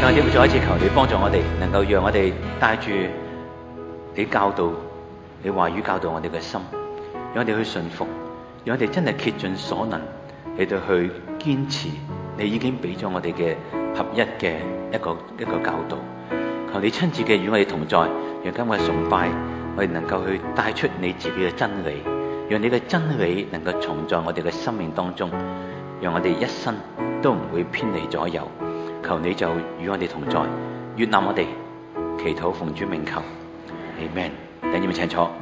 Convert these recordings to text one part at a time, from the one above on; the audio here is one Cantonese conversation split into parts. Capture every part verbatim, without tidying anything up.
上帝會再一次求你幫助我哋，能夠讓我哋帶住你教導、你話語教導我哋嘅心，讓我哋去順服，讓我哋真係竭盡所能嚟到去堅持你已經俾咗我哋嘅合一嘅一個一個教導。求你親自嘅與我哋同在，讓今日嘅崇拜我哋能夠去帶出你自己嘅真理，讓你嘅真理能夠藏在我哋嘅生命當中，讓我哋一生都唔會偏離左右。求你就與我哋同在，悅納我哋，祈禱奉主名求 Amen。 弟兄們請坐。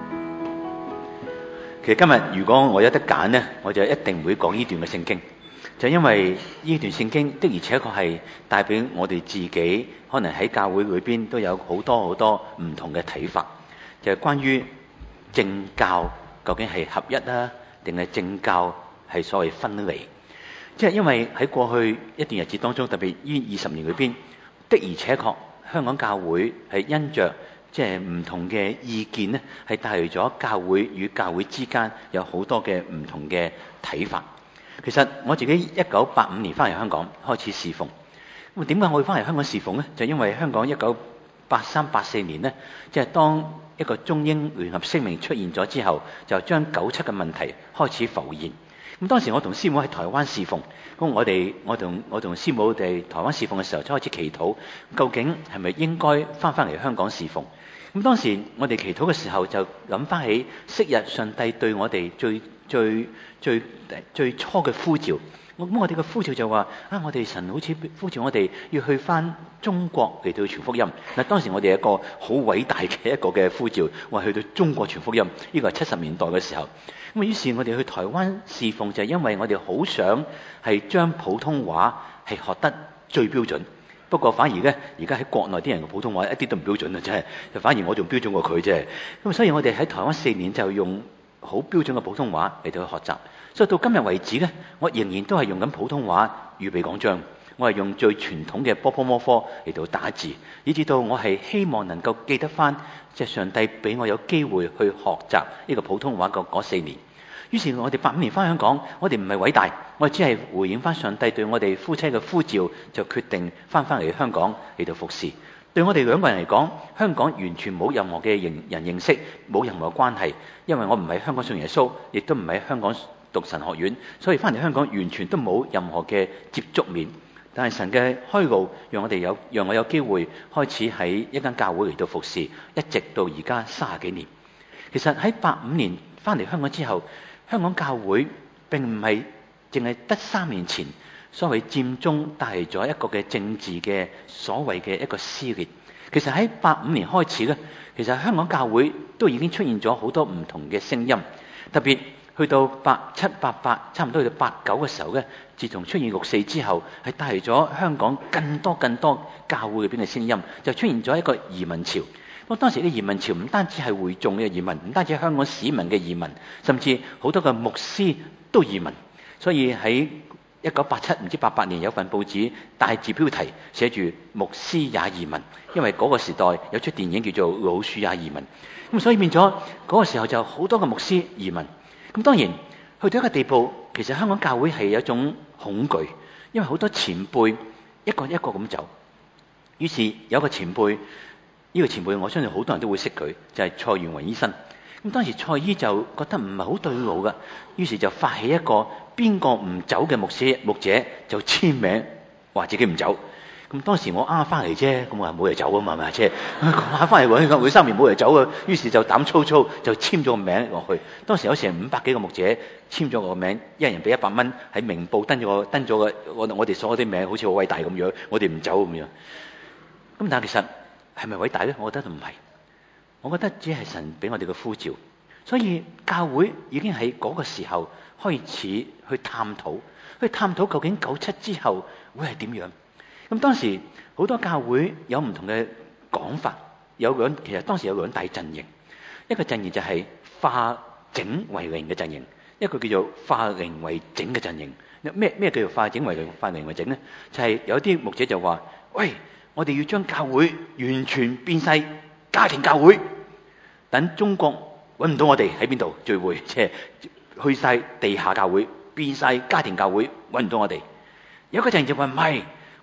其實今日如果我有得揀呢，我就一定會講呢段嘅聖經，就因為呢段聖經的而且確係帶俾我哋自己，可能喺教會裏邊都有好多好多唔同嘅睇法，就係關於政教究竟係合一啊，定係政教係所謂分離。即係因為喺過去一段日子當中，特別呢二十年裏邊，的而且確香港教會係因着即係唔同嘅意見呢，係帶嚟咗教會與教會之間有好多嘅唔同嘅睇法。其實我自己一九八五年翻嚟香港開始侍奉，咁點解我會翻嚟香港侍奉呢？就因為香港一九八三八四年呢，即係當一個中英聯合聲明出現咗之後，就將九七嘅問題開始浮現。咁當時我同師母喺台灣侍奉，咁我哋我同我同師母哋台灣侍奉嘅時候，就開始祈禱，究竟係咪應該翻返嚟香港侍奉？咁當時我哋祈禱嘅時候，就諗翻起昔日上帝對我哋最最最最初嘅呼召。咁我哋嘅呼召就話啊，我哋神好似呼召我哋要去翻中國嚟到傳福音。嗱，當時我哋一個好偉大嘅一個嘅呼召，話去到中國傳福音。呢個係七十年代嘅時候。咁於是我哋去台灣侍奉，就係因為我哋好想係將普通話係學得最標準。不過反而咧，而家喺國內啲人嘅普通話一啲都唔標準啊！真係，就反而我仲標準過佢啫。咁所以我哋喺台灣四年就用好標準嘅普通話嚟到去學習。所以到今日為止咧，我仍然都係用緊普通話預備講章。我係用最傳統嘅波波摩科嚟到打字，以至到我係希望能夠記得翻，即係上帝俾我有機會去學習呢個普通話嘅嗰四年。於是我哋八五年翻香港，我哋唔係偉大，我哋只係回應翻上帝對我哋夫妻嘅呼召，就決定翻返嚟香港嚟到服侍。對我哋兩個人嚟講，香港完全冇任何嘅人認識，冇任何關係，因為我唔係香港信耶穌，亦都唔係香港讀神學院，所以翻嚟香港完全都冇任何嘅接觸面。但係神嘅開路，讓我哋有，讓我有機會開始喺一間教會嚟到服侍，一直到而家三十幾年。其實喺八五年翻嚟香港之後，香港教會並唔係淨係得三年前所謂佔中帶嚟咗一個嘅政治嘅所謂嘅一個撕裂。其實喺八五年開始咧，其實香港教會都已經出現咗好多唔同嘅聲音，特別去到八七八八，差唔多去到八九嘅時候咧，自從出現六四之後，係帶嚟咗香港更多更多教會裏邊嘅聲音，就出現咗一個移民潮。咁當時啲移民潮唔單止係會眾嘅移民，唔單止係香港市民嘅移民，甚至好多嘅牧師都移民。所以喺一九八七唔知八八年有份報紙大字標題寫住牧師也移民，因為嗰個時代有出電影叫做老鼠也移民。咁所以變咗嗰個時候就好多嘅牧師移民。咁當然去到一個地步，其實香港教會係有一種恐懼，因為好多前輩一個一個咁走。於是有個前輩。呢個前輩我相信好多人都會識佢，就係蔡元雲醫生。咁當時蔡醫就覺得唔係好對路㗎，於是就發起一個邊個唔走嘅牧師牧者就簽名話自己唔走。咁當時我啱啱翻嚟啫，咁我話冇嘢走啊嘛，係咪？即係講下翻嚟揾佢三年冇嘢走啊，於是就膽粗粗就簽咗個名落去。當時有成五百幾個牧者簽咗個名，一人俾一百蚊喺明報登咗個登咗個我我哋所有啲名，好似好偉大咁樣，我哋唔走咁樣。咁但係其實係咪偉大呢？我覺得唔係，我覺得只係神俾我哋嘅呼召。所以教會已經喺嗰個時候開始去探討，去探討究竟九七之後會係點樣。咁當時好多教會有唔同嘅講法，有兩其實當時有兩大陣營，一個陣營就係化整為零嘅陣營，一個叫做化零為整嘅陣營。咩咩叫做化整為零、化零為整呢？就係、是、有啲牧者就話：喂！我哋要將教會完全變晒家庭教會，等中國揾唔到我哋喺邊度聚會，即係去晒地下教會，變晒家庭教會，揾唔到我哋。有一個陣就話唔係，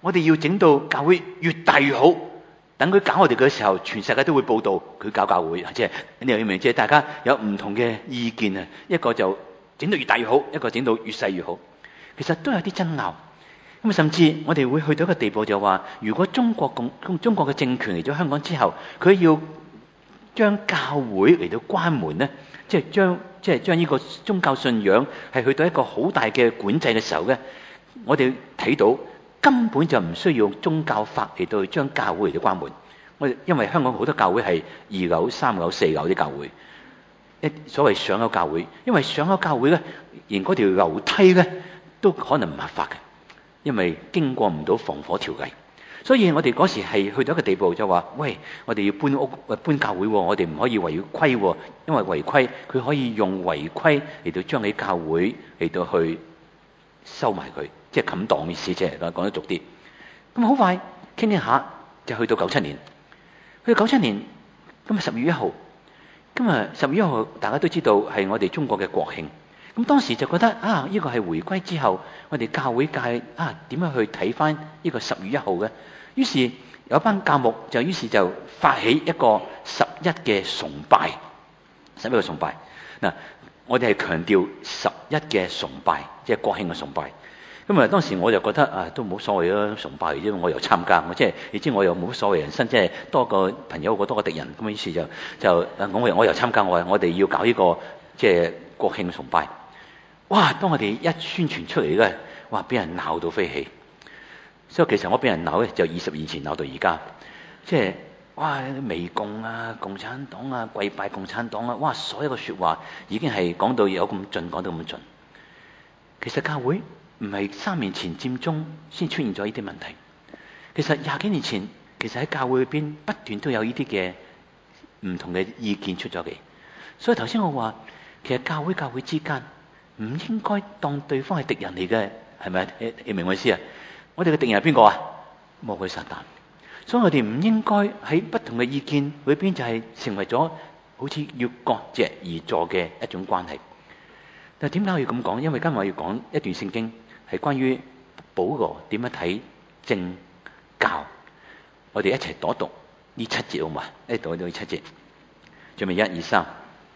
我哋要整到教會越大越好。等佢搞我哋嘅時候，全世界都會報道佢搞教會。即係你又要明，即係大家有唔同嘅意見啊。一個就整到越大越好，一個整到越細越好。其實都有啲爭拗。咁甚至我哋會去到一個地步就話，如果中國共中國嘅政權嚟咗香港之後，佢要將教會嚟到關門咧，即係將即係將呢個宗教信仰係去到一個好大嘅管制嘅時候咧，我哋睇到根本就唔需要用宗教法嚟到將教會嚟到關門。我哋因為香港好多教會係二樓、三樓、四樓啲教會，一所謂上樓教會，因為上樓教會咧，連嗰條樓梯咧都可能唔合法嘅，因為經過唔到防火條例。所以我哋嗰時係去到一個地步就話，喂，我哋要搬屋、搬教會，我哋唔可以違規，因為違規佢可以用違規嚟到將你教會嚟到去收埋佢，即係冚檔嘅意思，即係講得俗啲。咁好快傾傾下就去到九七年，去到九七年今日十月一號，今日十月一號大家都知道係我哋中國嘅國慶。咁當時就覺得啊，呢個係回歸之後，我哋教會界啊點樣去睇翻呢個十月一號嘅？於是有班教牧就於是就發起一個十一嘅崇拜，十一嘅崇拜。嗱，我哋係強調十一嘅崇拜，即係國慶嘅崇拜。咁啊，當時我就覺得啊，都冇所謂啦，崇拜，因為我又參加，我即係你知我又冇乜所謂，人生即係多個朋友過多個敵人。咁於是就就我又我又參加，我話我哋要搞呢個即係國慶崇拜。哇！當我哋一宣傳出嚟咧，哇！俾人鬧到飛起。所以其實我俾人鬧咧，就二十年前鬧到而家，即係哇！媚共啊，共產黨啊，跪拜共產黨啊，哇！所有嘅説話已經係講到有咁盡，講到咁盡。其實教會唔係三年前佔中先出現咗呢啲問題，其實廿幾年前，其實喺教會裏邊不斷都有呢啲嘅唔同嘅意見出咗嚟。所以頭先我話，其實教會教會之間唔應該當對方係敵人嚟嘅，係咪？你你明我意思啊？我哋嘅敵人係邊個啊？魔鬼撒旦。所以我哋唔應該喺不同嘅意見裏邊就係成為咗好似要割席而坐嘅一種關係。但係點解我要咁講？因為今日我要講一段聖經，係關於保羅點樣睇政教。我哋一齊讀一讀呢七節好嘛？一齊讀呢七節，準備一二三。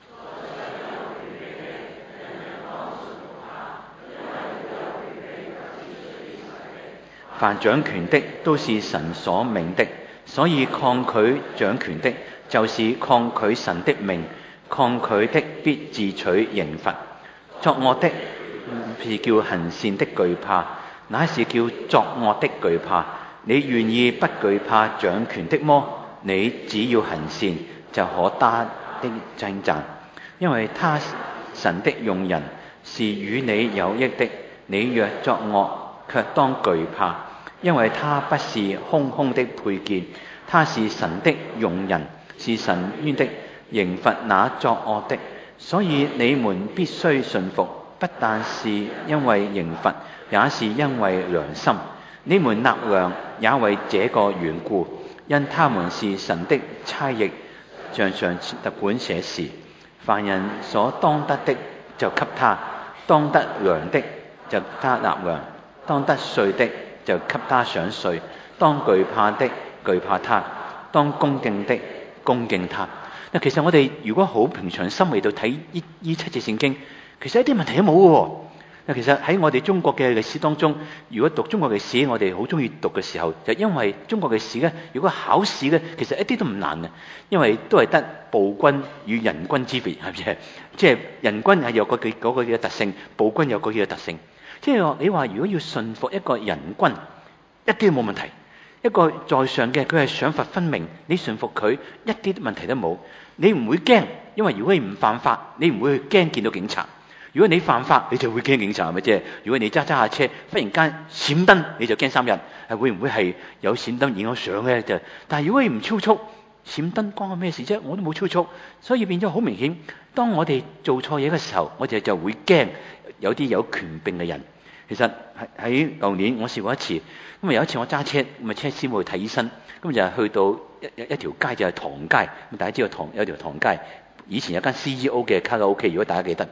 凡掌權的都是神所命的，所以抗拒掌權的，就是抗拒神的命。抗拒的必自取刑罰。作惡的是叫行善的懼怕，乃是叫作惡的懼怕。你願意不懼怕掌權的麼？你只要行善，就可得的稱讚，因為他神的用人是與你有益的。你若作惡，卻當懼怕，因為他不是空空的佩劍，他是神的用人，是神冤的刑罰那作惡的。所以你們必須順服，不但是因為刑罰，也是因為良心。你們納糧也為這個緣故，因他們是神的差役。像上特本寫時，凡人所當得的就給他，當得糧的就給他納糧，當得稅的就給他上稅，當懼怕的懼怕他，當恭敬的恭敬他。嗱，其實我哋如果好平常心嚟到睇呢呢七節聖經，其實一啲問題都冇嘅喎。嗱，其實喺我哋中國嘅歷史當中，如果讀中國歷史，我哋好中意讀嘅時候，就因為中國歷史咧，如果考試咧，其實一啲都唔難嘅，因為都係得暴君與人君之別，係咪？即係人君係有個嘅嗰個嘅特性，暴君有個嘅特性。即係話你話如果要順服一個人君，一啲都冇問題。一個在上嘅，佢係賞罰分明，你順服佢一啲問題都冇，你唔會驚，因為如果你唔犯法，你唔會去驚見到警察。如果你犯法，你就會驚警察，係咪啫？如果你揸揸下車，忽然間閃燈，你就驚三日，係會唔會係有閃燈影咗相咧？就但係如果你唔超速，閃燈關我咩事啫？我都冇超速，所以變咗好明顯。當我哋做錯嘢嘅時候，我哋就會驚有啲有權柄嘅人。其實喺喺舊年我試過一次，咁啊有一次我揸車，咁啊車師傅去睇醫生，咁就去到一一條街就係唐街，咁大家知道唐有條唐街，以前有間 C E O 嘅卡拉 OK，如果大家記得，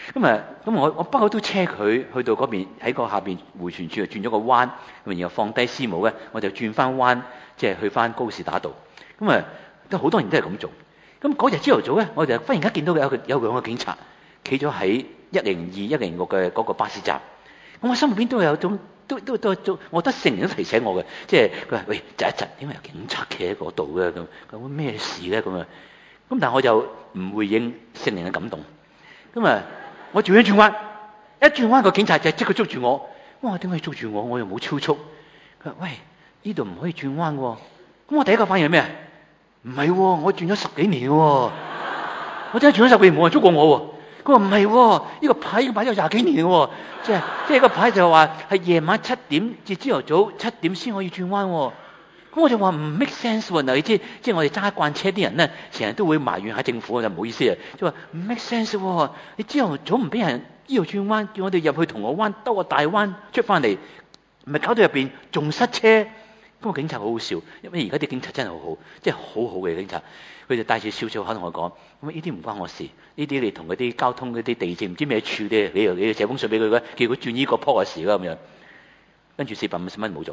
咁啊，咁我我不過都車佢去到嗰邊，喺個下邊迴旋處就轉咗個彎，咁然後放低師母咧，我就轉翻彎，即係去翻高士打道。咁啊，都好多人都係咁做。咁嗰日朝頭早咧，我就忽然間見到有個有兩個警察企咗喺一零二、一零六嘅嗰個巴士站。咁我心入邊都有種，都都都都，我覺得聖靈都提醒我嘅，即係佢話：喂，窒一窒，點解有警察企喺嗰度嘅？咁咁咩事咧？咁啊，咁但係我就唔回應聖靈嘅感動。咁啊，我轉一轉彎，一轉彎個警察就即刻捉住我。我話：點解捉住我？我又冇超速。佢話：喂，呢度唔可以轉彎喎。咁我第一個反應係咩啊？唔係喎，我轉咗十幾年喎，我真係轉咗十幾年冇人捉過我喎。佢話唔係喎，呢個牌已經擺咗廿幾年喎，即係即係個牌就話係夜晚七點至朝頭早七點先可以轉彎喎。咁我就話唔 make sense 喎。嗱，你知即係我哋揸慣車啲人咧，成日都會埋怨下政府，就唔好意思啊。即係話唔 make sense 喎，你朝頭早唔俾人呢度轉彎，叫我哋入去銅鑼灣兜個大彎出翻嚟，咪搞到入邊仲塞車。咁個警察好好笑，因為而家啲警察真係好好，即係好好嘅警察。佢就帶住笑笑口同我講：咁呢啲唔關我事，呢啲你同嗰啲交通嗰啲地政唔知咩處啲，你又你要寫封信俾佢嘅，叫佢轉呢個坡嘅事啦咁樣。跟住四百五十蚊冇咗。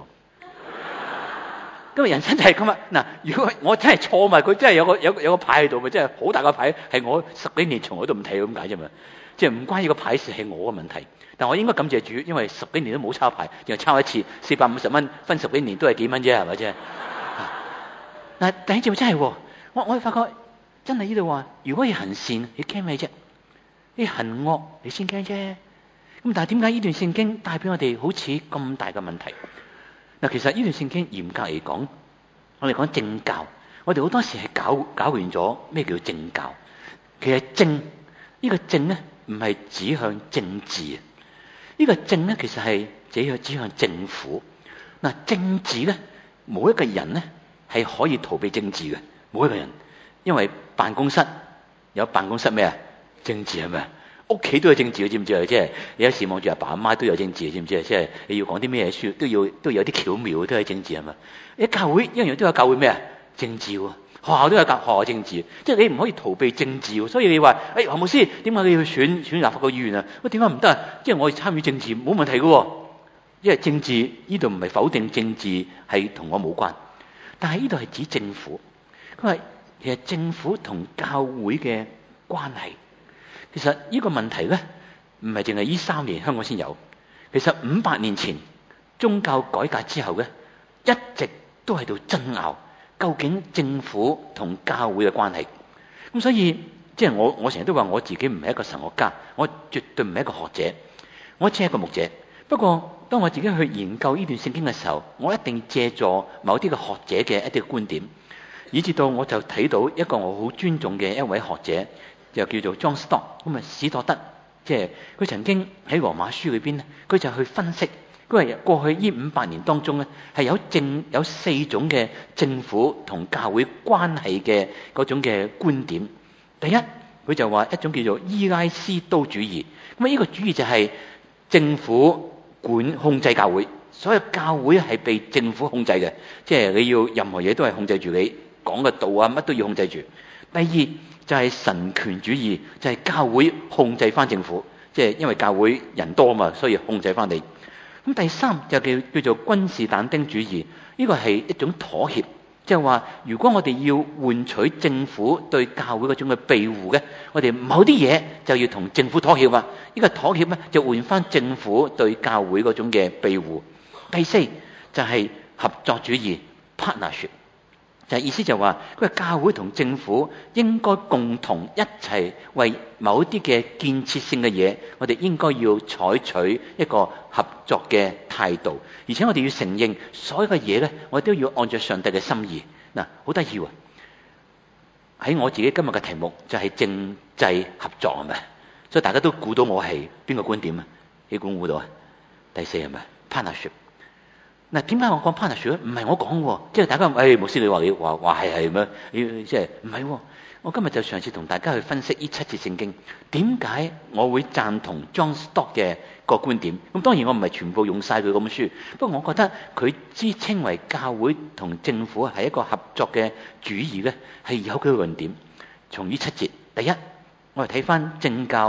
今日人生就係咁啊！嗱，如果我真係錯埋，佢真係有個有個有個牌喺度，咪真係好大個牌，係我十幾年從來都唔睇咁解啫嘛。即係唔關呢個牌事，係我嘅問題。但我應該感謝主，因為十幾年都冇抄牌，又抄一次四百五十蚊，分十幾年都係幾蚊啫，係咪啫？嗱，第一招真係，我我發覺真係呢度話，如果你行善，你驚咩啫？你行惡，你先驚啫。咁但係點解呢段聖經帶俾我哋好似咁大嘅問題？嗱，其實呢段聖經嚴格嚟講，我哋講政教，我哋好多時係搞搞亂咗咩叫政教。其實政呢個政咧，唔係指向政治啊，呢個政咧其實係指向指向政府。嗱，政治咧，冇一個人咧係可以逃避政治嘅，冇一個人，因為辦公室有辦公室咩啊？政治係咪？屋企都有政治，知唔知啊？即係你有時望住阿爸阿媽都有政治，知唔知啊？即係你要講啲咩書，都要都有啲巧妙，都係政治係咪？你教會一樣都有教會咩啊？政治喎，學校都有教學校政治，即係你唔可以逃避政治喎。所以你話，誒何牧師點解你要選選立法個議員啊？喂，點解唔得啊？即係我參與政治冇問題嘅喎，因為政治呢度唔係否定政治係同我冇關，但係呢度係指政府。佢話其實政府同教會嘅關係。其實呢個問題咧，唔係淨係呢三年香港先有。其實五百年前宗教改革之後咧，一直都喺度爭拗，究竟政府同教會嘅關係。咁所以即係我我成日都話我自己唔係一個神學家，我絕對唔係一個學者，我只係一個牧者。不過當我自己去研究呢段聖經嘅時候，我一定借助某啲嘅學者嘅一啲觀點，以至到我就睇到一個我好尊重嘅一位學者。就叫做 John Stott， 咁啊史托德，即係佢曾經喺羅馬書裏邊咧，佢就去分析，佢話過去呢五百年當中咧，係有政有四種嘅政府同教會關係嘅嗰種嘅觀點。第一，佢就話一種叫做伊拉斯都主義，咁啊呢個主義就係政府管控制教會，所有教會係被政府控制嘅，即係你要任何嘢都係控制住你講嘅道啊，乜都要控制住。第二就係神權主義，就係教會控制翻政府，即係因為教會人多嘛，所以控制翻你。咁第三就叫叫做君士坦丁主義，呢個係一種妥協，即係話如果我哋要換取政府對教會嗰種嘅庇護嘅，我哋某啲嘢就要同政府妥協啊。呢個妥協咧就換翻政府對教會嗰種嘅庇護。第四就係合作主義 partnership。就意思就話，佢話教會同政府應該共同一齊為某啲嘅建設性嘅嘢，我哋應該要採取一個合作嘅態度，而且我哋要承認所有嘅嘢咧，我哋都要按照上帝嘅心意。嗱，好得意喎！喺我自己今日嘅題目就係政制合作係咪？所以大家都估到我係邊個觀點啊？你估唔估到啊？第四係咪 partnership？嗱，點解我講 partnership 咧？唔係我講喎，即係大家誒、哎、牧師你話你話話係係咩？你即係唔係喎？我今日就嘗試同大家去分析呢七節聖經，點解我會贊同 John Stott 嘅個觀點？咁當然我唔係全部用晒佢嗰本書，不過我覺得佢之稱為教會同政府係一個合作嘅主義咧，係有佢嘅論點。從呢七節，第一我哋睇翻政教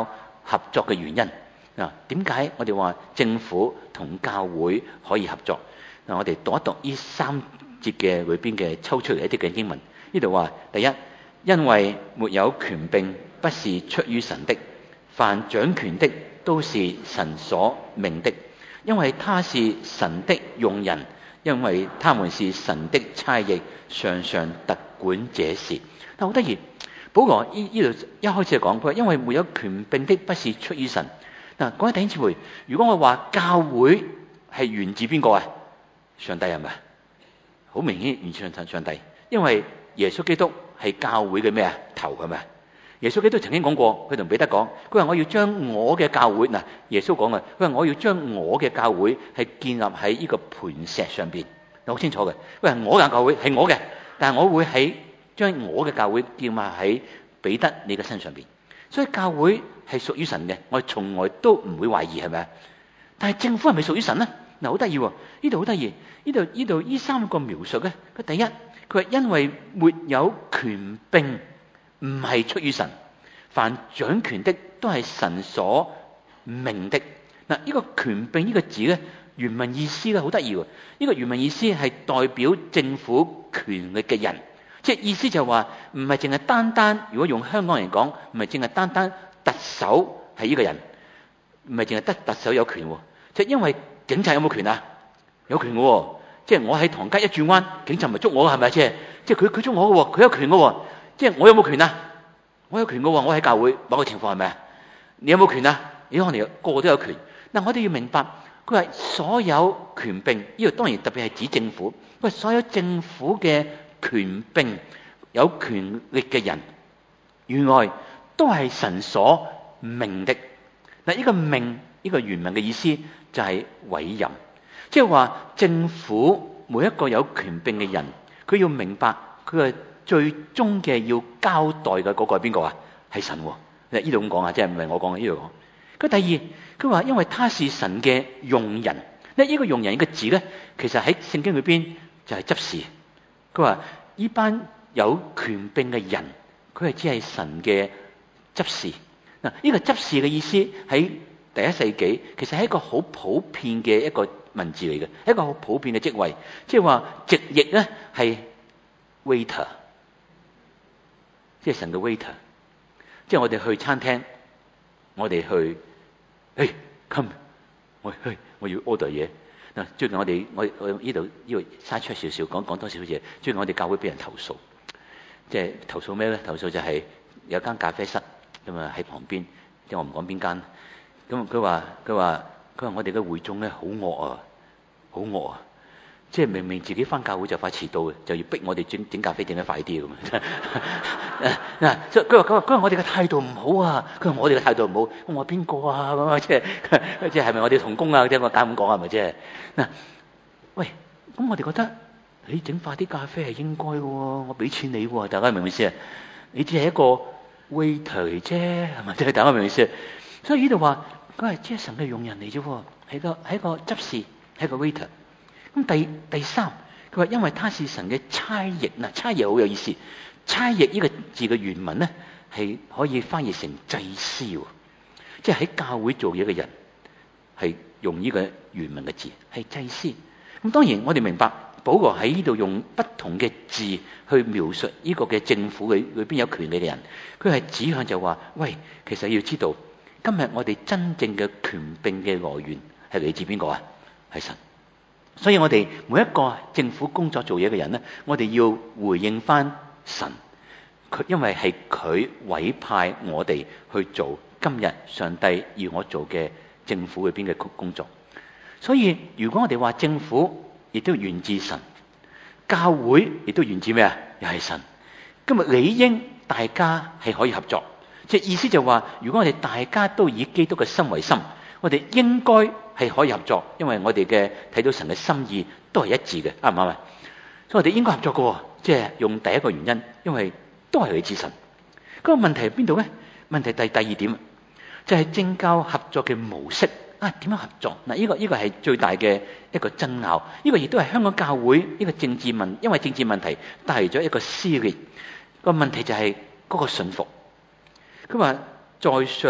合作嘅原因。嗱，點解我哋話政府同教會可以合作？嗱，我哋讀一讀呢三節嘅裏邊嘅抽出嚟一啲嘅經文。呢度話，第一，因為沒有權柄不是出於神的，凡掌權的都是神所命的，因為他是神的用人，因為他們是神的差役，常常特管這事。但好得意，保羅呢呢度一開始就講，佢話因為沒有權柄的不是出於神。嗱，各位弟兄姊妹，如果我話教會係源自邊個啊？上帝係咪？好明顯源自上上帝，因為耶穌基督係教會嘅咩啊？頭係咪？耶穌基督曾經講過，佢同彼得講，佢話我要將我嘅教會，嗱，耶穌講嘅，佢話我要將我嘅教會係建立喺呢個磐石上邊，好清楚嘅。佢話我嘅教會係我嘅，但係我會喺將我嘅教會建立喺彼得你嘅身上邊。所以教會係屬於神嘅，我哋從來都唔會懷疑，係咪啊？但係政府係咪屬於神呢？嗱，好得意喎，呢度好得意，呢度呢度呢三個描述咧，佢第一，佢話因為沒有權柄，唔係出於神，凡掌權的都係神所命的。嗱，呢個權柄呢個字咧，原文意思咧好得意喎，呢個原文意思係代表政府權力嘅人。即係意思就話唔係淨係單單，如果用香港人講，唔係淨係單單特首係呢個人，唔係淨係得特首有權喎。即係因為警察有冇權啊？有權嘅喎。即係我喺唐街一轉彎，警察咪捉我係咪？即係即係佢佢捉我嘅喎，佢有權嘅喎。即係我有冇權啊？我有權嘅喎。我喺教會某個情況係咪啊？你有冇權啊？你可能個個都有權。嗱，我哋要明白，佢話所有權柄，呢個當然特別係指政府。佢話所有政府嘅權柄有權力嘅人，原來都係神所命的。嗱，呢個命呢個原文嘅意思就係委任，即係話政府每一個有權柄嘅人，佢要明白佢係最終嘅要交代嘅嗰個係邊個啊？係神。嗱，呢度咁講啊，即係唔係我講嘅，呢度講。佢第二，佢話因為他是神嘅用人。呢呢個用人嘅字咧，其實喺聖經裏邊就係執事。佢話呢班有權柄嘅人，佢係只係神嘅執事。嗱，呢個執事嘅意思喺第一世紀其實係一個好普遍嘅一個文字嚟嘅，一個好普遍嘅職位。即係話直譯咧係 waiter， 即係神嘅 waiter。即係我哋去餐廳，我哋去，誒 come， 我去我要 order 嘢。嗱，最近我哋我我呢度呢度嘥出少少，講講多少少嘢。最近我哋教會俾人投訴，即係投訴咩咧？投訴就係有間咖啡室咁啊喺旁邊，即係我唔講邊間。咁佢話佢話佢話我哋嘅會眾咧好惡啊，好惡啊！即係明明自己翻教會就快遲到嘅，就要逼我哋整整咖啡整得快啲咁啊！嗱，所以佢話佢話佢話我哋嘅態度唔好啊！佢話我哋嘅態度唔好，我話邊個啊？咁啊，即係即係係咪我哋同工啊？即係我敢咁講係咪啫？嗱，喂，咁我哋覺得你整快啲咖啡係應該嘅喎，我俾錢你喎，大家明唔明意思啊？你只係一個 waiter 嚟啫，係咪？即係大家明唔明意思？所以呢度話佢係即係神嘅用人嚟啫喎，係個係一個執事，係個 waiter。咁第第三，佢話因為他是神嘅差役。嗱，差役好有意思。差役呢個字嘅原文咧係可以翻譯成祭司，即係喺教會做嘢嘅人係用呢個原文嘅字係祭司。咁當然我哋明白保羅喺呢度用不同嘅字去描述呢個嘅政府嘅裏邊有權利嘅人，佢係指向就話：喂，其實要知道今日我哋真正嘅權柄嘅來源係嚟自邊個啊？係神。所以我哋每一個政府工作做嘢嘅人咧，我哋要回應翻神，佢因為係佢委派我哋去做今日上帝要我做嘅政府裏邊嘅工作。所以如果我哋話政府亦都源自神，教會亦都源自咩啊？又係神。今日理應大家係可以合作，即係意思就話，如果我哋大家都以基督嘅心為心，我哋應該係可以合作，因為我哋嘅睇到神嘅心意都係一致嘅，啱唔啱啊？所以我哋應該合作嘅，即係用第一個原因，因為都係嚟自神。嗰個問題係邊度咧？問題第第二點就係政教合作嘅模式啊，點樣合作？嗱，呢個呢個係最大嘅一個爭拗，呢個亦都係香港教會呢個政治問，因為政治問題帶嚟咗一個撕裂。個問題就係嗰個信服。佢話在上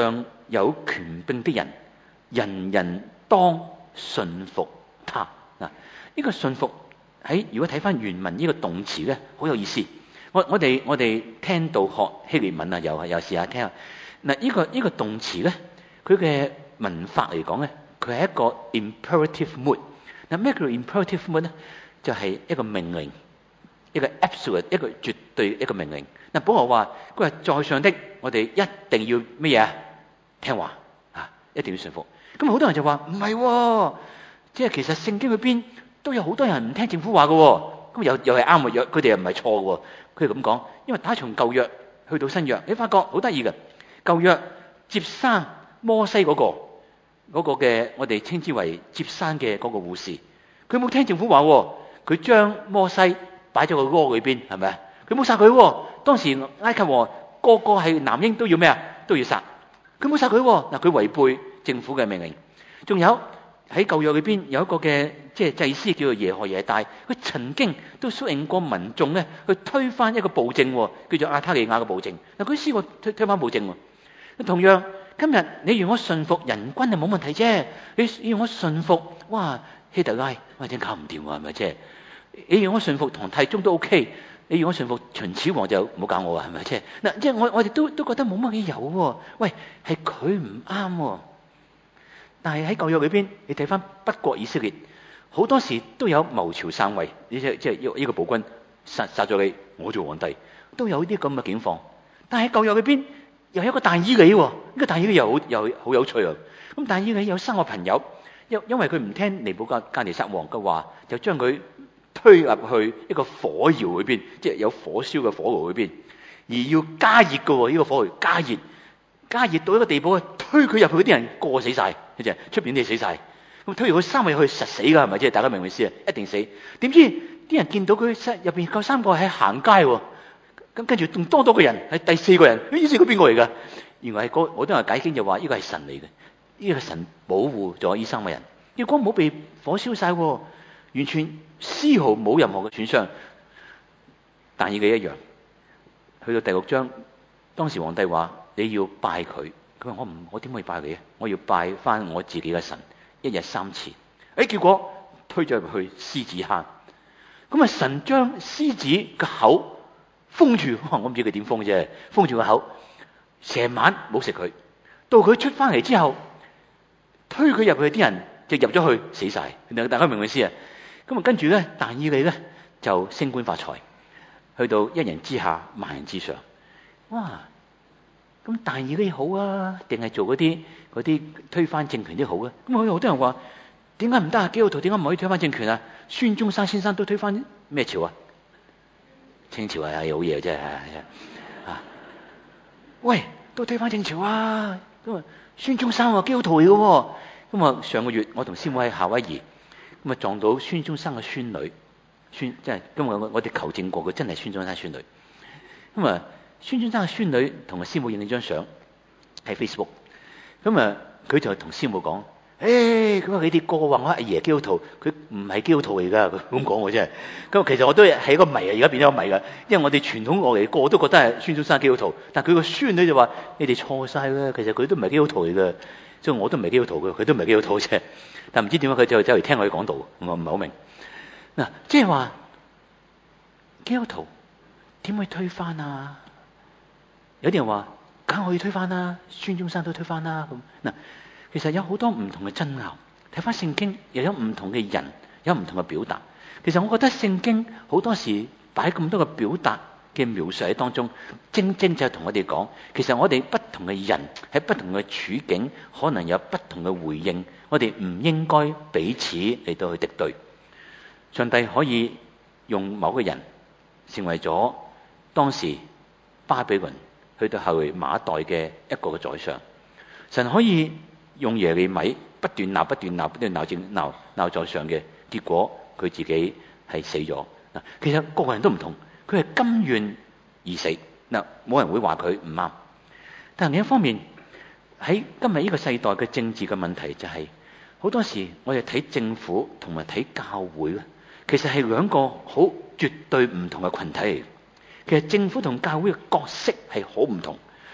有權柄的人，人人當順服他。嗱，呢個順服喺如果睇翻原文呢個動詞咧，好有意思。我我哋我哋聽到學希臘文啊，又係又試下聽下。嗱，呢個呢個動詞咧，佢嘅文法嚟講咧，佢係一個 imperative mood。嗱，咩叫 imperative mood 咧？就係一個命令，一個 absolute， 一個絕對一個命令。嗱，保羅話佢話在上的，我哋一定要乜嘢啊？聽話啊，一定要順服。咁好多人就話唔係，即係其實聖經裏邊都有好多人唔聽政府話嘅，咁又又係啱嘅，佢哋又唔係錯嘅。佢係咁講，因為打從舊約去到新約，你發覺好得意嘅。舊約接生摩西嗰個嗰個嘅，我哋稱之為接生嘅嗰個護士，佢冇聽政府話，佢將摩西擺咗個鍋裏邊，係咪啊？佢冇殺佢。當時埃及王個個係男嬰都要咩啊？都要殺。佢冇殺佢。嗱，佢違背政府嘅命令。仲有喺舊約裏邊有一個嘅即係祭司叫做耶何耶大，佢曾經都率領過民眾咧去推翻一個暴政，叫做亞他利亞嘅暴政。嗱，佢試過推推翻暴政。同樣今日你要我順服人君就冇問題啫，你要我順服哇希特拉，哇真搞唔掂喎，係咪啫？你要我順服唐太宗都 OK， 你要我順服秦始皇就唔好搞我啊，係咪啫？嗱，即係我我哋都都覺得冇乜理由喎。喂，係佢唔啱。但係喺舊約裏邊，你睇翻北國以色列，好多時都有謀朝篡位，呢即即係呢個暴君殺殺咗你，我做皇帝，都有啲咁嘅境況。但係喺舊約裏邊，又有一個但以理，呢個但以理又好又好有趣啊！咁但以理有三個朋友，因因為佢唔聽尼布甲加尼撒王嘅話，就將佢推入去一個火窯裏邊，即係有火燒嘅火爐裏邊，而要加熱嘅呢個火爐加熱，加熱到一個地步，推佢入去嗰啲人個個死晒，佢就出邊啲死晒。咁推完佢三個入去實死噶，係咪？即係大家明唔明意思啊？一定死。點知啲人見到佢入邊夠三個喺行街喎。咁跟住仲多多個人，係第四個人，呢四個邊個嚟㗎？原來係嗰我都係解經就話呢個係神嚟嘅，呢個神保護咗呢三個人，結果冇被火燒晒，完全絲毫冇任何嘅損傷。但以理一樣，去到第六章，當時皇帝話你要拜佢，佢話我唔，我點可以拜你啊？我要拜翻我自己嘅神，一日三次。誒，結果推咗入去獅子坑，咁啊神將獅子嘅口封住，我唔知佢點封啫，封住個口，成晚冇食佢。到佢出翻嚟之後，推佢入去啲人就入咗去死晒。大家明唔明意思啊？咁啊跟住咧，但以理咧就升官發財，去到一人之下萬人之上。哇！咁但以理好啊，定係做嗰啲嗰啲推翻政權啲好啊？咁好多人話點解唔得啊？基督徒點解唔可以推翻政權啊？孫中山先生都推翻咩朝啊？清朝係係好嘢啫，啊！喂，都推翻清朝啊！咁啊，孫中山話基督徒嚟嘅，咁啊上個月我同師母喺夏威夷，咁啊撞到孫中山嘅孫女，孫即係今日我我哋求證過，佢真係孫中山孫女。咁啊，孫中山嘅孫女同阿師母影咗張相喺 Facebook，咁啊佢就同師母講。誒，佢話你哋個個話我阿爺基督徒，佢唔係基督徒嚟噶，佢咁講我真係。咁其實我都係個謎啊，而家變咗個謎噶。因為我哋傳統我嚟個個都覺得係孫中山基督徒，但係佢個孫女就話你哋錯晒啦，其實佢都唔係基督徒嚟噶，所以我都唔係基督徒嘅，佢都唔係基督徒啫。但唔知點解佢就走嚟聽我哋講道，我唔係好明。嗱，即係話基督徒點會推翻啊？有啲人話梗可以推翻啦，孫中山都推翻啦咁嗱。其實有好多唔同嘅爭拗，睇翻聖經又有唔同嘅人，有唔同嘅表達。其實我覺得聖經好多時擺咁多嘅表達嘅描述喺當中，正正就係同我哋講，其實我哋不同嘅人喺不同嘅處境，可能有不同嘅回應。我哋唔應該彼此嚟到去敵對。上帝可以用某個人成為咗當時巴比倫去到後嚟馬代嘅一個嘅宰相，神可以用耶利米不斷鬧、不斷鬧、不斷鬧正鬧鬧在上嘅，結果佢自己係死咗。嗱，其實個個人都唔同，佢係甘願而死。嗱，冇人會話佢唔啱。但係另一方面，喺今日呢個世代嘅政治嘅問題就係、是，好多時我哋睇政府同埋睇教會咧，其實係兩個好絕對唔同嘅群體嚟。其實政府同教會嘅角色係好唔同。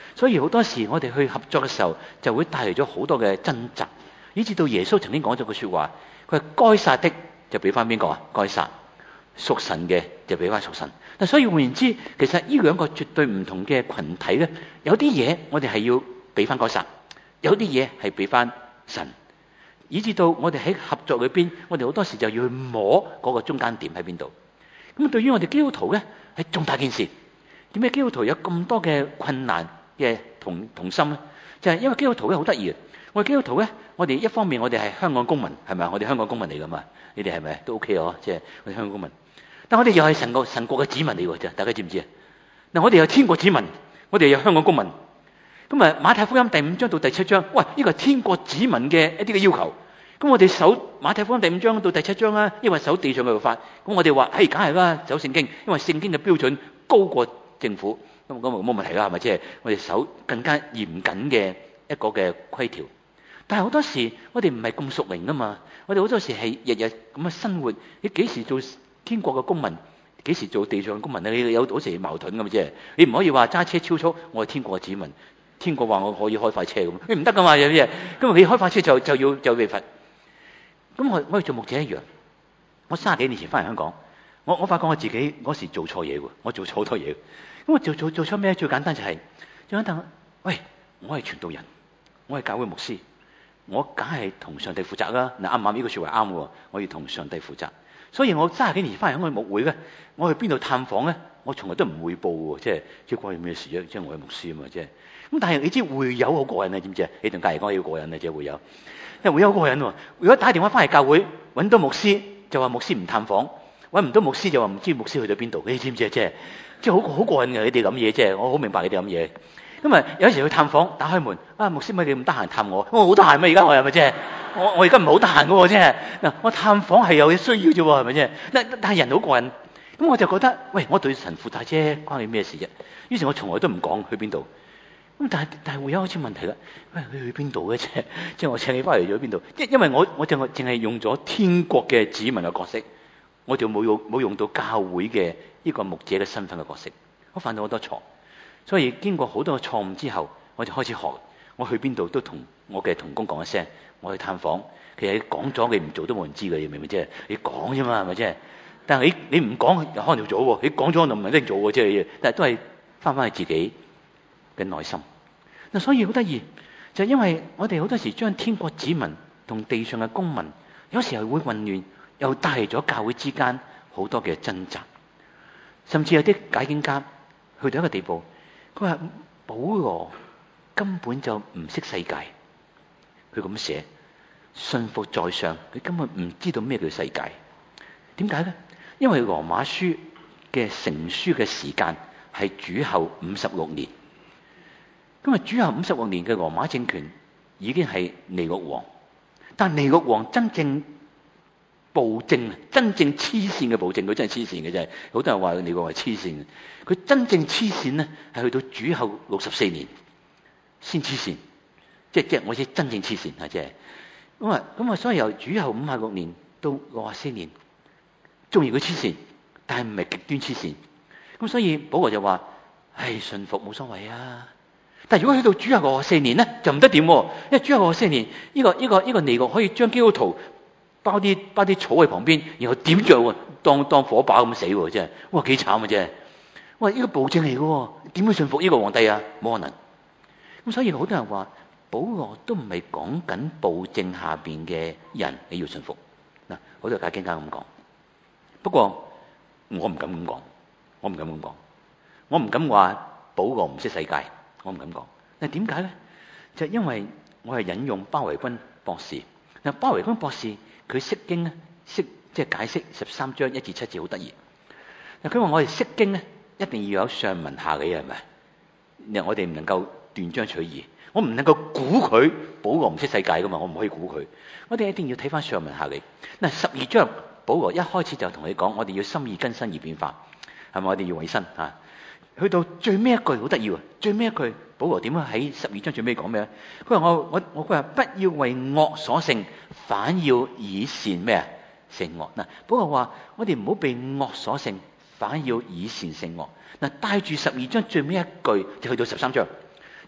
所以好多時我哋去合作嘅時候，就會帶嚟咗好多嘅掙扎，以至到耶穌曾經講咗句說話，佢話該撒的就俾翻邊個啊？該撒，屬神嘅就俾翻屬神。但所以換言之，其實呢兩個絕對唔同嘅群體咧，有啲嘢我哋係要俾翻該撒，有啲嘢係俾翻神，以至到我哋喺合作裏邊，我哋好多時就要去摸嗰個中間點喺邊度。咁對於我哋基督徒咧，係重大件事。點解基督徒有咁多嘅困難嘅同同心咧？就係因為基督徒咧好得意嘅。我哋基督徒咧，我哋一方面我哋係香港公民，係咪啊？我哋香港公民嚟噶嘛？你哋係咪都 OK 啊？即係我哋香港公民。但我哋又係神國神國嘅子民嚟喎，啫大家知唔知啊？嗱，我哋有天國子民，我哋有香港公民。咁啊，馬太福音第五章到第七章，喂，呢個係天國子民嘅一啲嘅要求。咁我哋守馬太福音第五章到第七章啦，因為守地上嘅律法。咁我哋話，嘿，梗係啦，守聖經，因為聖經嘅標準高過政府，咁咁冇問題啦，係咪？即係我哋守更加嚴謹嘅一個嘅規條。但係好多時我哋唔係咁屬靈噶嘛，我哋好多時係日日咁嘅生活。你幾時做天國嘅公民？幾時做地上嘅公民咧？你有好時矛盾噶嘛？即係你唔可以話揸車超速，我係天國嘅子民。天國話我可以開快車咁，你唔得噶嘛？有啲嘢，咁你開快車就就要就被罰。咁我我哋做牧者一樣。我三十幾年前翻嚟香港，我我發覺我自己嗰時做錯嘢喎，我做錯好多嘢。咁我做做做錯咩？最簡單就係、是，最簡單，喂，我係傳道人，我係教會牧師，我梗係同上帝負責啦。嗱，啱唔啱？呢個說話啱喎，我要同上帝負責。所以我三十幾年前翻嚟香港牧會咧，我去邊度探訪咧，我從來都唔匯報喎，即係即係關你咩事啫？即係我係牧師啊嘛，即係。咁但係你知會友好過癮啊？知唔知啊？你同隔籬講要過癮啊？即係會友，因為會友過癮喎。如果打電話翻嚟教會揾到牧師，就話牧師唔探訪；揾唔到牧師就話唔知牧師去到邊度。你知唔知啊？即係即係好好過癮嘅。你哋諗嘢，即係我好明白你哋諗嘢。咁啊，有時去探訪，打開門啊，牧師咪你咁得閒探我？我好得閒咩？而家我係咪啫？我我而家唔係好得閒嘅喎，即係嗱，我探訪係有需要啫喎，係咪啫？但但係人好過癮，咁我就覺得，喂，我對神負責啫，關你咩事啫？於是我從來都唔講去邊度。咁但係但係會有開始問題啦，喂，你去邊度嘅啫？即係我請你翻嚟咗邊度？因因為我我淨係淨係用咗天國嘅子民嘅角色，我就冇用冇用到教會嘅呢個牧者嘅身份嘅角色，我犯咗好多錯。所以經過好多嘅錯誤之後，我就開始學，我去邊度都同我嘅同工講一聲，我去探訪。其實你講咗，你唔做都冇人知嘅，你明唔明啫？你講啫嘛，係咪啫？但係你你唔講，又可能要做喎。你講咗，就唔一定做喎，即係。但係都係翻返去自己嘅內心。嗱，所以好得意，就係因為我哋好多時將天國子民同地上嘅公民，有時候會混亂，又帶嚟咗教會之間好多嘅掙扎，甚至有啲解經家去到一個地步，佢話保羅根本就唔識世界，佢咁寫，信服在上，佢根本唔知道咩叫世界。點解咧？因為羅馬書嘅成書嘅時間係主後五十六年。咁啊，主後五十六年嘅羅馬政權已經係尼祿王，但尼祿王真正暴政，真正黐線嘅暴政，佢真係黐線嘅，真係好多人話尼祿王係黐線。佢真正黐線咧，係去到主後六十四年先黐線，即係即係我知真正黐線啊！即係咁啊，咁啊，所以由主後五十六年到六十四年，縱然佢黐線，但係唔係極端黐線。咁所以保羅就話：唉，順服冇所謂啊！但係如果去到主後六十四年咧，就唔得掂，因為主後六十四年呢、這個呢、這個呢、這個尼祿可以將基督徒包啲包啲草喺旁邊，然後點着當當火把咁死喎，真係哇幾慘啊！真係哇，呢、這個暴政嚟嘅，點會順服呢個皇帝啊？冇可能。咁所以好多人話保羅都唔係講緊暴政下邊嘅人你要順服嗱，好多解經家咁講。不過我唔敢咁講，我唔敢咁講，我唔敢話保羅唔識世界。我唔敢講，但係點解咧？就係因為我係引用鮑維均博士。嗱，鮑維均博士佢釋經咧，釋即係解釋十三章一至七節好得意。嗱，佢話我哋釋經咧，一定要有上文下理，係咪？我哋唔能夠斷章取義，我唔能夠估佢保羅唔識世界噶嘛，我唔可以估佢。我哋一定要睇翻上文下理。嗱，十二章保羅一開始就同你講，我哋要心意更新而變化，係咪？我哋要委身啊！去到最尾一句好得意喎，最尾一句保羅點樣喺十二章最尾講咩咧？佢話我我我佢話不要為惡所勝，反要以善咩啊勝惡。嗱，保羅話我哋唔好被惡所勝，反要以善勝惡。嗱，帶住十二章最尾一句就去到十三章，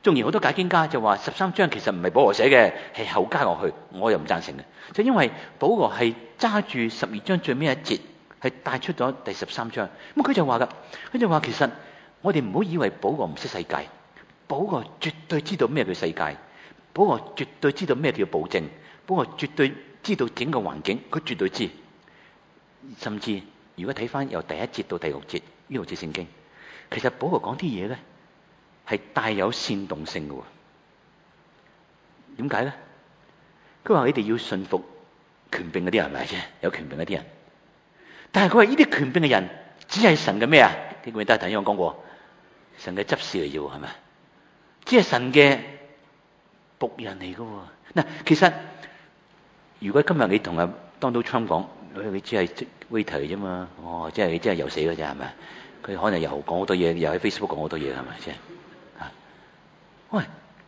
縱然好多解經家就話十三章其實唔係保羅寫嘅，係後加落去，我又唔贊成嘅。就因為保羅係揸住十二章最尾一節，係帶出咗第十三章。咁佢就話噶，佢就話其實我哋唔好以為保羅唔識世界，保羅絕對知道咩叫世界，保羅絕對知道咩叫暴政，保羅絕對知道整個環境，佢絕對知。甚至如果睇翻由第一節到第六節呢六節聖經，其實保羅講啲嘢咧係帶有煽動性嘅。點解咧？佢話你哋要信服權柄嗰啲人，係咪啫？有權柄嗰啲人，但係佢話呢啲權柄嘅人只係神嘅咩啊？記唔記得頭先我講過，神嘅執事嚟啫，係咪？只係神嘅僕人嚟嘅。嗱，其實如果今日你同阿 Donald Trump 講，你只係 waiter 啫嘛，哦，即係你真係又死嘅啫，係咪？佢可能又講好多嘢，又喺 Facebook 講好多嘢，係咪先？啊，喂，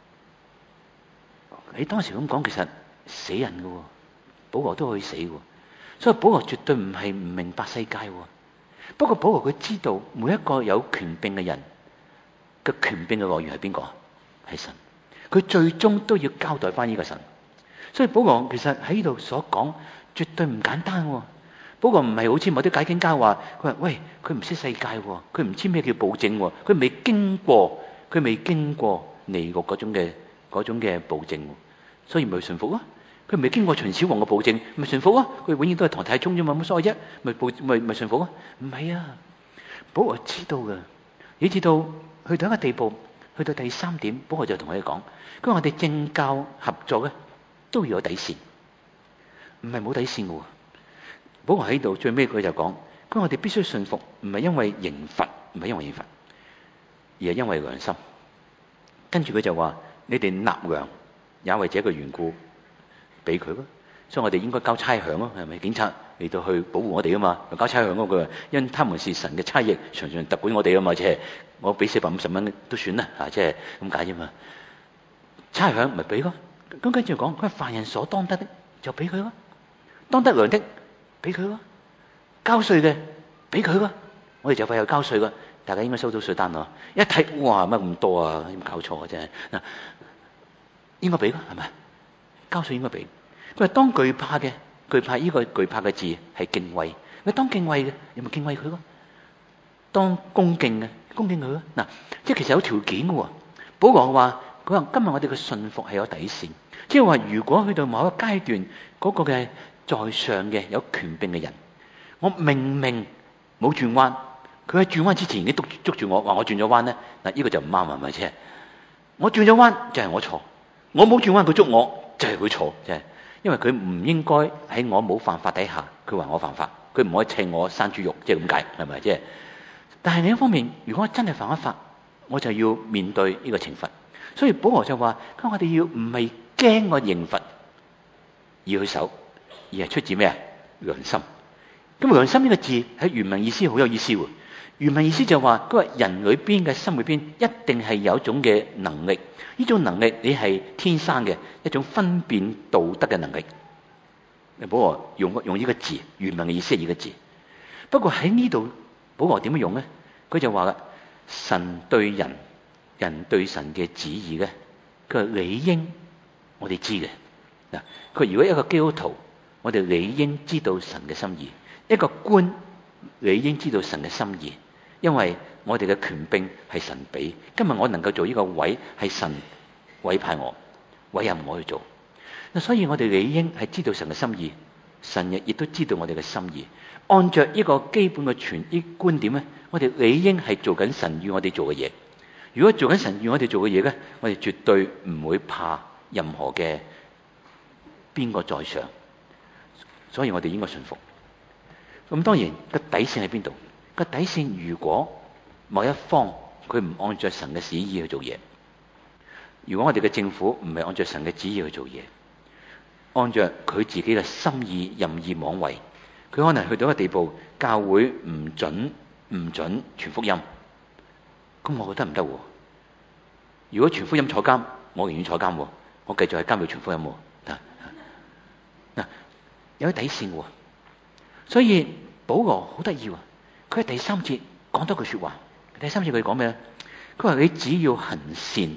你當時咁講，其實死人嘅，保羅都可以死嘅，所以保羅絕對唔係唔明白世界。不過保羅佢知道每一個有權柄嘅人嘅權柄嘅來源係邊個？係神，佢最終都要交代翻呢個神。所以保羅其實喺呢度所講絕對唔簡單。保羅唔係好似某啲解經家話，佢話喂，佢唔識世界，佢唔知咩叫暴政，佢未經過，佢未經過尼祿嗰種嘅嗰種嘅暴政，所以咪順服咯。佢未經過秦始皇嘅暴政，咪順服咯。佢永遠都係唐太宗啫嘛，冇所謂啫，咪暴咪咪順服咯。唔係啊，保羅知道嘅，以至到去到一個地步，去到第三點，保羅就同佢哋講，佢話我哋政教合作咧都要有底線，唔係冇底線嘅。保羅喺度最尾佢就講，佢話我哋必須順服，唔係因為刑罰，唔係因為刑罰，而係因為良心。跟住佢就話，你哋納糧也為這個緣故俾佢咯，所以我哋應該交差餉咯，係咪？警察嚟到去保護我哋啊嘛，交差餉咯。佢話因他們是神嘅差役，常常特管我哋啊嘛，即係我俾四百五十蚊都算啦，啊，即係咁解啫嘛。差餉咪俾咯，咁跟住講，佢話凡人所當得的就俾佢咯，當得糧的俾佢咯，交稅嘅俾佢咯。我哋就快有交稅噶，大家應該收到稅單咯。一睇，哇，乜咁多啊？有冇搞錯啊？真係嗱，應該俾咯，係咪？交稅應該俾。佢話當懼怕嘅，懼怕呢個懼怕嘅字係敬畏。佢當敬畏嘅，有冇敬畏佢咯？當恭敬嘅，恭敬佢咯。嗱，即係其實有條件嘅。保羅話，佢話今日我哋嘅信服係有底線，即係話如果去到某一個階段，嗰個嘅在上嘅有權柄嘅人，我明明冇轉彎，佢喺轉彎之前已經捉捉住我，話我轉咗彎咧，嗱，呢個就唔啱，係咪先？我轉咗彎就係我錯，我冇轉彎佢捉我就係佢錯，即係因為佢唔應該喺我冇犯法底下，佢話我犯法，佢唔可以稱我生豬肉，即係咁解，係咪？即係，但係另一方面，如果我真係犯咗法，我就要面對呢個懲罰。所以保羅就話，咁我哋要唔係驚個刑罰而去守，而係出自咩啊？良心。咁良心呢個字喺原文意思好有意思喎。原文意思就話，佢話人裏邊嘅心裏邊一定係有一種嘅能力，呢種能力你係天生嘅一種分辨道德嘅能力。保羅用用呢個字，原文嘅意思係呢個字。不過喺呢度，保羅點樣用咧？佢就話啦，神對人，人對神嘅旨意咧，佢話理應我哋知嘅。嗱，佢如果一個基督徒，我哋理應知道神嘅心意；一個官理應知道神嘅心意，因為我哋嘅權柄係神俾。今日我能夠做呢個位，係神委派我、委任我去做。嗱，所以我哋理應係知道神嘅心意，神亦亦都知道我哋嘅心意。按着呢個基本嘅全呢觀點咧，我哋理應係做緊神與我哋做嘅嘢。如果做緊神與我哋做嘅嘢咧，我哋絕對唔會怕任何嘅邊個在上，所以我哋應該順服。咁當然個底線喺邊度？個底線如果某一方佢唔按照神嘅旨意去做嘢，如果我哋嘅政府唔係按照神嘅旨意去做嘢，按照佢自己嘅心意任意妄為，佢可能去到一個地步，教會唔准唔准傳福音。咁我覺得唔得喎。如果傳福音坐監，我寧願坐監喎，我繼續喺監裏傳福音喎。嗱嗱，有啲底線喎。所以保羅好得意喎，佢喺第三節講多句說話。第三節佢講咩咧？佢話你只要行善，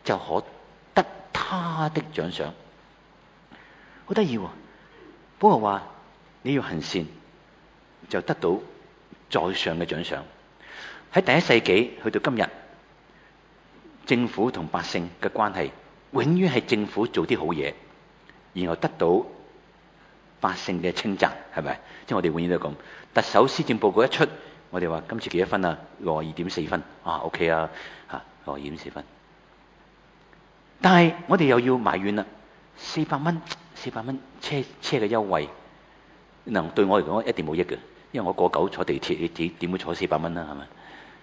就可得他的獎賞。好得意喎！保羅話你要行善，就得到在上嘅獎賞。喺第一世紀去到今日，政府同百姓嘅關係永遠係政府做啲好嘢，然後得到百姓嘅稱讚，係咪？即係我哋永遠都係咁。特首施政報告一出，我哋話今次幾多分啊？六十二點四分啊 ，OK 啊，嚇六十二點四分。但係我哋又要埋怨啦，四百蚊四百蚊車車嘅優惠，能對我嚟講一定冇益嘅，因為我過九坐地鐵，你自己點會坐四百蚊啦？係咪？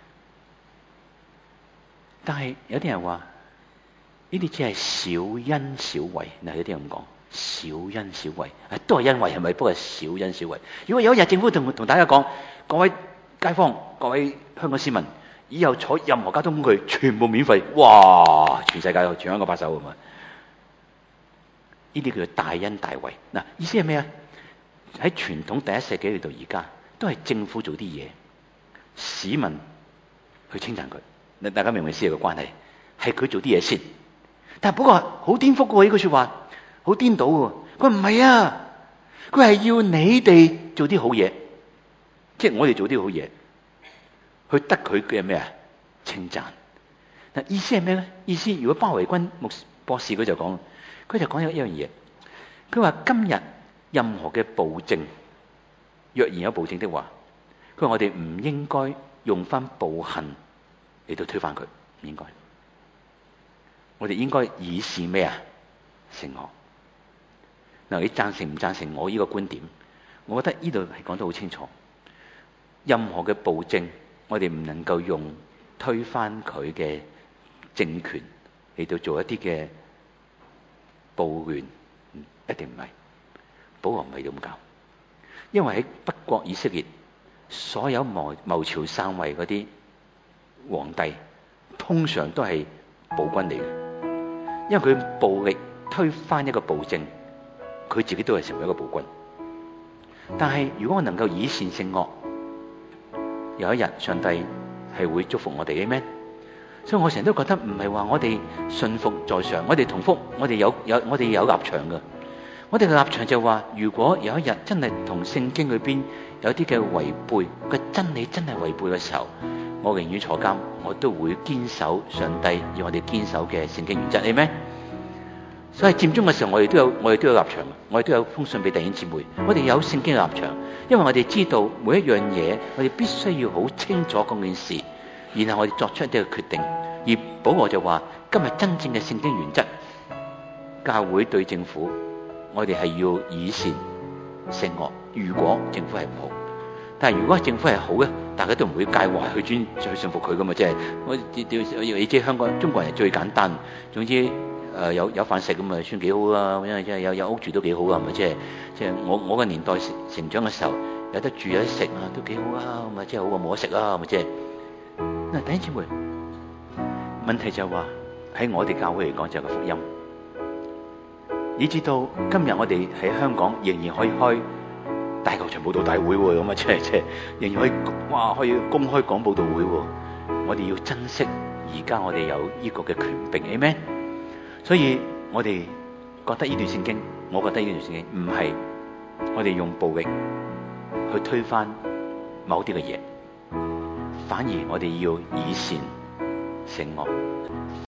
但係有啲人話呢啲只係小恩小惠，嗱有啲人咁講，小恩小惠，都係恩惠係咪？不過係小恩小惠。如果有一日政府同同大家講，各位街坊、各位香港市民，以後坐任何交通工具全部免費，哇！全世界全香港拍手咁啊！呢啲叫做大恩大惠。嗱，意思係咩啊？喺傳統第一世紀去到而家，都係政府做啲嘢，市民去稱讚佢。你大家明唔明思嘅關係？係佢做啲嘢先。但係不過好顛覆嘅呢句說話，好顛倒嘅。佢唔係啊，佢係要你哋做啲好嘢，即係我哋做啲好嘢，去得佢嘅咩啊？稱讚。嗱，意思係咩咧？意思如果包維君牧博士佢就講，佢就講咗一樣嘢。佢話今日任何嘅暴政，若然有暴政的話，佢話我哋唔應該用翻暴行嚟到推翻佢，唔應該。我哋應該以示咩啊？誠惡。嗱，你贊成唔贊成我呢個觀點？我覺得呢度係講得好清楚。任何嘅暴政，我哋唔能夠用推翻佢嘅政權嚟到做一啲嘅暴亂，一定唔係。保羅唔係咁教，因為喺北國以色列，所有謀謀朝篡位嗰啲皇帝，通常都係暴君嚟嘅。因為佢暴力推翻一個暴政，佢自己都係成為一個暴君。但係如果我能夠以善勝惡，有一日上帝係會祝福我哋嘅咩？所以我成日都覺得唔係話我哋信服在上，我哋同福，我哋有有我哋有立場噶。我哋嘅立場就話，如果有一日真係同聖經裏邊有啲嘅違背，個真理真係違背嘅時候，我寧願坐監，我都會堅守上帝要我哋堅守嘅聖經原則，係咩？所以佔中嘅時候，我哋都有我哋都有立場，我哋都有封信俾弟兄姊妹，我哋有聖經嘅立場，因為我哋知道每一樣嘢，我哋必須要好清楚嗰件事，然後我哋作出一啲嘅決定。而保羅就話，今日真正嘅聖經原則，教會對政府，我哋係要以善勝惡。如果政府係唔好，但係如果政府係好嘅，大家都唔會介懷去尊去信服佢噶嘛。即係我你知香港中國人最簡單，總之誒、呃、有有飯食咁啊，算幾好啊。因為即係有有屋住都幾好啊，係咪？即係即係我我嘅年代成長嘅時候，有得住有得食啊，都幾好啊，咁啊即係好過冇得食啊，係咪？即係嗱，弟兄姊妹，問題就係話喺我哋教會嚟講就係個福音。以至到今日我哋喺香港仍然可以開大球場佈道大會喎，咁啊即係即係仍然可以哇可以公開講佈道會喎。我哋要珍惜而家我哋有呢個嘅權柄，Amen。所以我哋覺得呢段聖經，我覺得呢段聖經唔係我哋用暴力去推翻某啲嘅嘢，反而我哋要以善勝惡。